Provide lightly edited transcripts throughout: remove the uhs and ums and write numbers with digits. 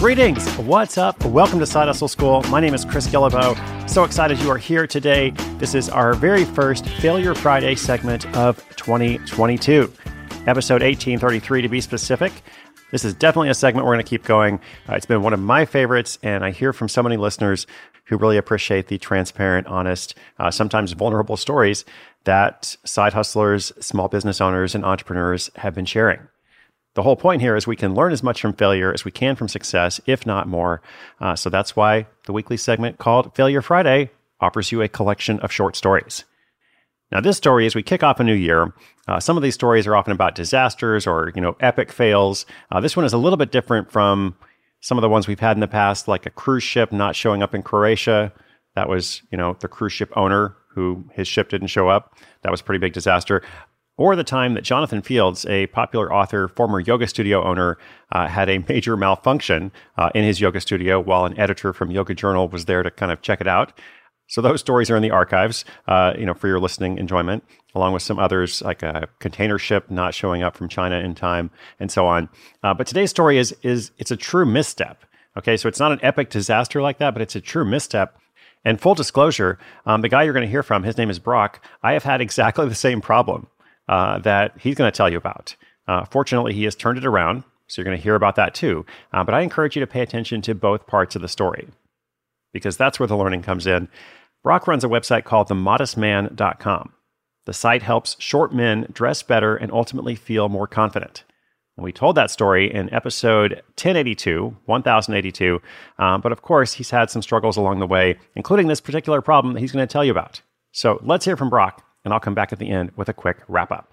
Greetings. What's up? Welcome to Side Hustle School. My name is Chris Guillebeau. So excited you are here today. This is our very first Failure Friday segment of 2022, episode 1833 to be specific. This is definitely a segment we're going to keep going. It's been one of my favorites, and I hear from so many listeners who really appreciate the transparent, honest, sometimes vulnerable stories that side hustlers, small business owners, and entrepreneurs have been sharing. The whole point here is we can learn as much from failure as we can from success, if not more. So that's why the weekly segment called Failure Friday offers you a collection of short stories. Now, this story, as we kick off a new year, some of these stories are often about disasters or, epic fails. This one is a little bit different from some of the ones we've had in the past, like a cruise ship not showing up in Croatia. That was, the cruise ship owner who his ship didn't show up. That was a pretty big disaster. Or the time that Jonathan Fields, a popular author, former yoga studio owner, had a major malfunction in his yoga studio while an editor from Yoga Journal was there to kind of check it out. So those stories are in the archives, for your listening enjoyment, along with some others like a container ship not showing up from China in time and so on. But today's story is it's a true misstep. Okay, so it's not an epic disaster like that, but it's a true misstep. And full disclosure, the guy you're going to hear from, his name is Brock. I have had exactly the same problem that he's going to tell you about. Fortunately, he has turned it around, so you're going to hear about that too. But I encourage you to pay attention to both parts of the story, because that's where the learning comes in. Brock runs a website called themodestman.com. The site helps short men dress better and ultimately feel more confident. And we told that story in episode 1082. But of course, he's had some struggles along the way, including this particular problem that he's going to tell you about. So let's hear from Brock, and I'll come back at the end with a quick wrap-up.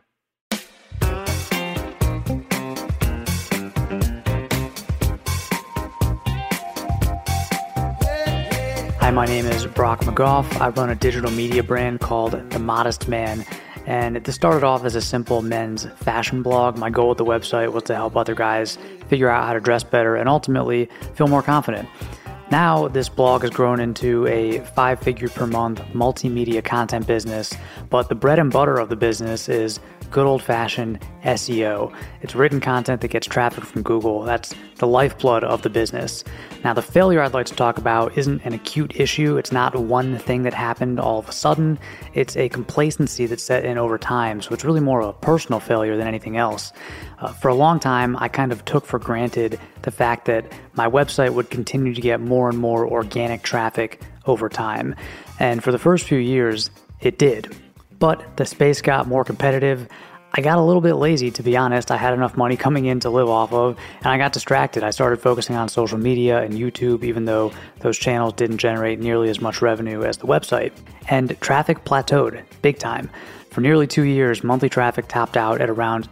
Hi, my name is Brock McGough. I run a digital media brand called The Modest Man, and this started off as a simple men's fashion blog. My goal with the website was to help other guys figure out how to dress better and ultimately feel more confident. Now, this blog has grown into a 5-figure per month multimedia content business, but the bread and butter of the business is good old-fashioned SEO. It's written content that gets traffic from Google. That's the lifeblood of the business. Now, the failure I'd like to talk about isn't an acute issue. It's not one thing that happened all of a sudden. It's a complacency that's set in over time, so it's really more of a personal failure than anything else. For a long time, I kind of took for granted the fact that my website would continue to get more and more organic traffic over time. And for the first few years, it did. But the space got more competitive. I got a little bit lazy, to be honest. I had enough money coming in to live off of, and I got distracted. I started focusing on social media and YouTube, even though those channels didn't generate nearly as much revenue as the website. And traffic plateaued big time. For nearly 2 years, monthly traffic topped out at around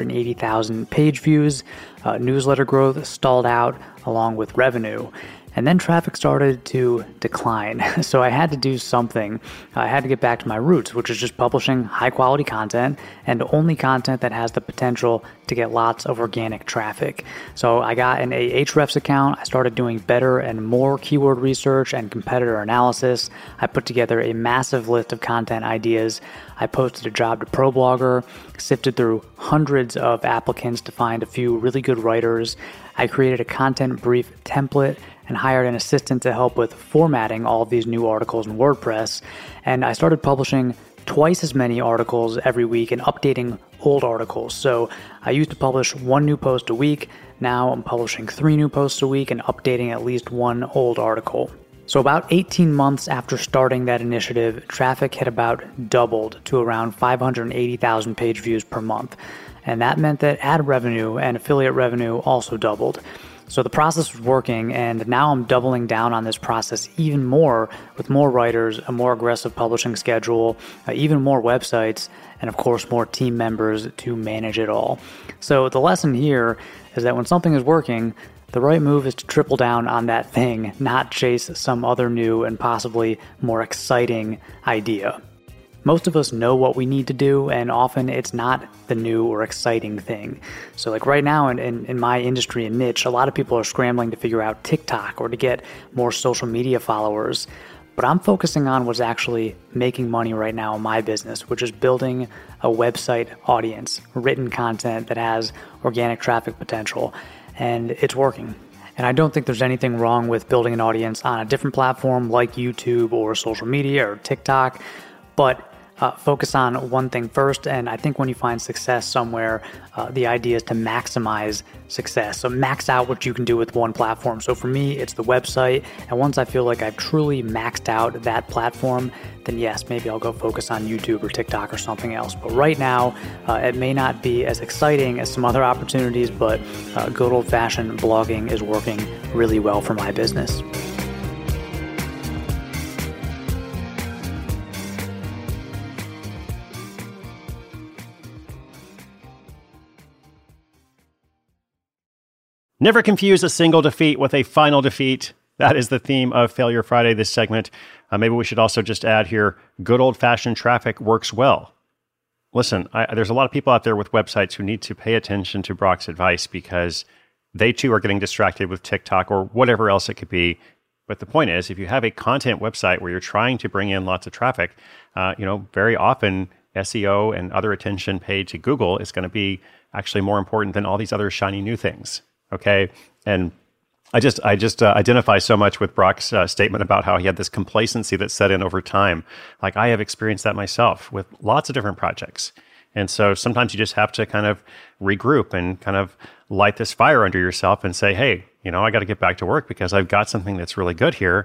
280,000 page views. Newsletter growth stalled out along with revenue. And then traffic started to decline. So I had to do something. I had to get back to my roots, which is just publishing high quality content and only content that has the potential to get lots of organic traffic. So I got an Ahrefs account. I started doing better and more keyword research and competitor analysis. I put together a massive list of content ideas. I posted a job to ProBlogger, sifted through hundreds of applicants to find a few really good writers. I created a content brief template and hired an assistant to help with formatting all of these new articles in WordPress. And I started publishing twice as many articles every week and updating old articles. So I used to publish 1 new post a week. Now I'm publishing 3 new posts a week and updating at least 1 old article. So about 18 months after starting that initiative, traffic had about doubled to around 580,000 page views per month. And that meant that ad revenue and affiliate revenue also doubled. So the process was working, and now I'm doubling down on this process even more with more writers, a more aggressive publishing schedule, even more websites, and of course more team members to manage it all. So the lesson here is that when something is working, the right move is to triple down on that thing, not chase some other new and possibly more exciting idea. Most of us know what we need to do, and often it's not the new or exciting thing. So like right now in my industry and niche, a lot of people are scrambling to figure out TikTok or to get more social media followers. But I'm focusing on what's actually making money right now in my business, which is building a website audience, written content that has organic traffic potential. And it's working. And I don't think there's anything wrong with building an audience on a different platform like YouTube or social media or TikTok, but focus on one thing first. And I think when you find success somewhere, the idea is to maximize success. So max out what you can do with one platform. So for me, it's the website. And once I feel like I've truly maxed out that platform, then yes, maybe I'll go focus on YouTube or TikTok or something else. But right now, it may not be as exciting as some other opportunities, but good old-fashioned blogging is working really well for my business. Never confuse a single defeat with a final defeat. That is the theme of Failure Friday, this segment. Maybe we should also just add here, good old-fashioned traffic works well. Listen, there's a lot of people out there with websites who need to pay attention to Brock's advice because they too are getting distracted with TikTok or whatever else it could be. But the point is, if you have a content website where you're trying to bring in lots of traffic, very often SEO and other attention paid to Google is going to be actually more important than all these other shiny new things. Okay. And I just identify so much with Brock's statement about how he had this complacency that set in over time. Like I have experienced that myself with lots of different projects. And so sometimes you just have to kind of regroup and kind of light this fire under yourself and say, hey, I got to get back to work because I've got something that's really good here.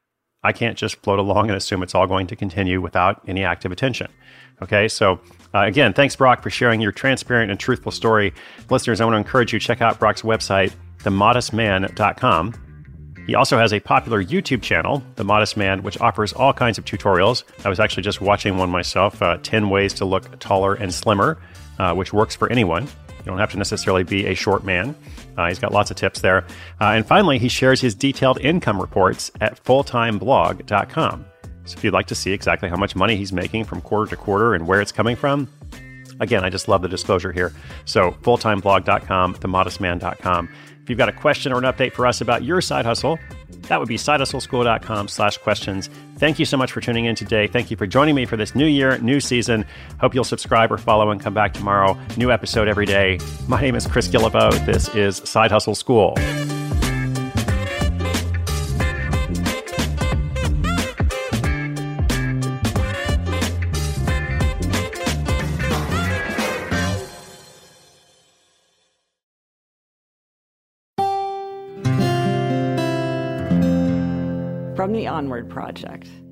I can't just float along and assume it's all going to continue without any active attention. Okay, so again, thanks, Brock, for sharing your transparent and truthful story. Listeners, I want to encourage you to check out Brock's website, themodestman.com. He also has a popular YouTube channel, The Modest Man, which offers all kinds of tutorials. I was actually just watching one myself, 10 ways to look taller and slimmer, which works for anyone. You don't have to necessarily be a short man. He's got lots of tips there. And finally, he shares his detailed income reports at fulltimeblog.com. So if you'd like to see exactly how much money he's making from quarter to quarter and where it's coming from, again, I just love the disclosure here. So fulltimeblog.com, themodestman.com. If you've got a question or an update for us about your side hustle, that would be sidehustleschool.com/questions. Thank you so much for tuning in today. Thank you for joining me for this new year, new season. Hope you'll subscribe or follow and come back tomorrow. New episode every day. My name is Chris Guillebeau. This is Side Hustle School. From the Onward Project.